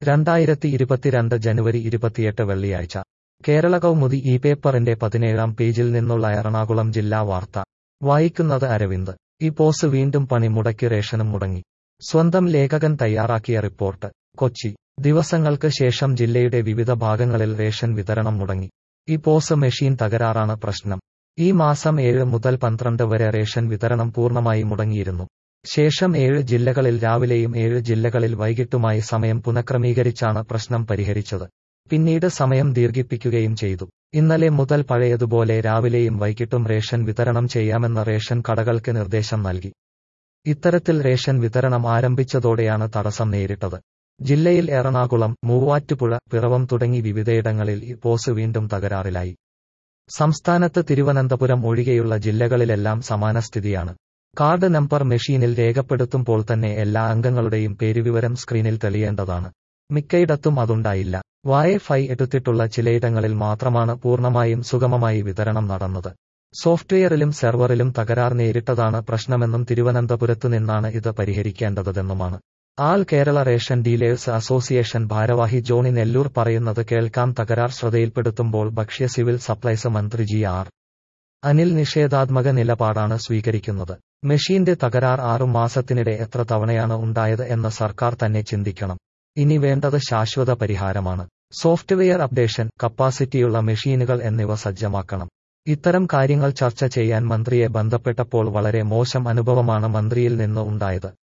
2022 ജനുവരി 28 വെള്ളിയാഴ്ച കേരള കൗമുദി ഈ പേപ്പറിന്റെ 17-ാം പേജിൽ നിന്നുള്ള എറണാകുളം ജില്ലാ വാർത്ത വായിക്കുന്നത് അരവിന്ദ്. ഈ പോസ് വീണ്ടും പണി മുടക്കി റേഷനും മുടങ്ങി. സ്വന്തം ലേഖകൻ തയ്യാറാക്കിയ റിപ്പോർട്ട്. കൊച്ചി. ദിവസങ്ങൾക്ക് ശേഷം ജില്ലയുടെ വിവിധ ഭാഗങ്ങളിൽ റേഷൻ വിതരണം മുടങ്ങി. ഈ പോസ് മെഷീൻ തകരാറാണ് പ്രശ്നം. ഈ മാസം 7 മുതൽ 12 വരെ റേഷൻ വിതരണം പൂർണ്ണമായി മുടങ്ങിയിരുന്നു. ശേഷം 7 ജില്ലകളിൽ രാവിലെയും 7 ജില്ലകളിൽ വൈകിട്ടുമായി സമയം പുനഃക്രമീകരിച്ചാണ് പ്രശ്നം പരിഹരിച്ചത്. പിന്നീട് സമയം ദീർഘിപ്പിക്കുകയും ചെയ്തു. ഇന്നലെ മുതൽ പഴയതുപോലെ രാവിലെയും വൈകിട്ടും റേഷൻ വിതരണം ചെയ്യാമെന്ന് റേഷൻ കടകൾക്ക് നിർദ്ദേശം നൽകി. ഇത്തരത്തിൽ റേഷൻ വിതരണം ആരംഭിച്ചതോടെയാണ് തടസ്സം നേരിട്ടത്. ജില്ലയിൽ എറണാകുളം, മൂവാറ്റുപുഴ, പിറവം തുടങ്ങി വിവിധയിടങ്ങളിൽ ഈ പോസ് വീണ്ടും തകരാറിലായി. സംസ്ഥാനത്ത് തിരുവനന്തപുരം ഒഴികെയുള്ള ജില്ലകളിലെല്ലാം സമാന സ്ഥിതിയാണ്. കാർഡ് നമ്പർ മെഷീനിൽ രേഖപ്പെടുത്തുമ്പോൾ തന്നെ എല്ലാ അംഗങ്ങളുടെയും പേരുവിവരം സ്ക്രീനിൽ തെളിയേണ്ടതാണ്. മിക്കയിടത്തും അതുണ്ടായില്ല. വൈഫൈ എടുത്തിട്ടുള്ള ചിലയിടങ്ങളിൽ മാത്രമാണ് പൂർണ്ണമായും സുഗമമായി വിതരണം നടന്നത്. സോഫ്റ്റ്വെയറിലും സെർവറിലും തകരാർ നേരിട്ടതാണ് പ്രശ്നമെന്നും തിരുവനന്തപുരത്തു നിന്നാണ് ഇത് പരിഹരിക്കേണ്ടതെന്നുമാണ് all Kerala ration dealers association ഭാരവാഹി ജോണി നെല്ലൂർ പറയുന്നത് കേൾക്കാം. തകരാർ ശ്രദ്ധയിൽപ്പെടുത്തുമ്പോൾ ഭക്ഷ്യ സിവിൽ സപ്ലൈസ് മന്ത്രി ജി.ആർ. അനിൽ നിഷേധാത്മക നിലപാടാണ് സ്വീകരിക്കുന്നത്. മെഷീന്റെ തകരാർ 6 മാസത്തിനിടെ എത്ര തവണയാണ് ഉണ്ടായത് എന്ന് സർക്കാർ തന്നെ ചിന്തിക്കണം. ഇനി വേണ്ടത് ശാശ്വത പരിഹാരമാണ്. സോഫ്റ്റ്വെയർ അപ്ഡേഷൻ, കപ്പാസിറ്റിയുള്ള മെഷീനുകൾ എന്നിവ സജ്ജമാക്കണം. ഇത്തരം കാര്യങ്ങൾ ചർച്ച ചെയ്യാൻ മന്ത്രിയെ ബന്ധപ്പെട്ടപ്പോൾ വളരെ മോശം അനുഭവമാണ് മന്ത്രിയിൽ നിന്ന് ഉണ്ടായത്.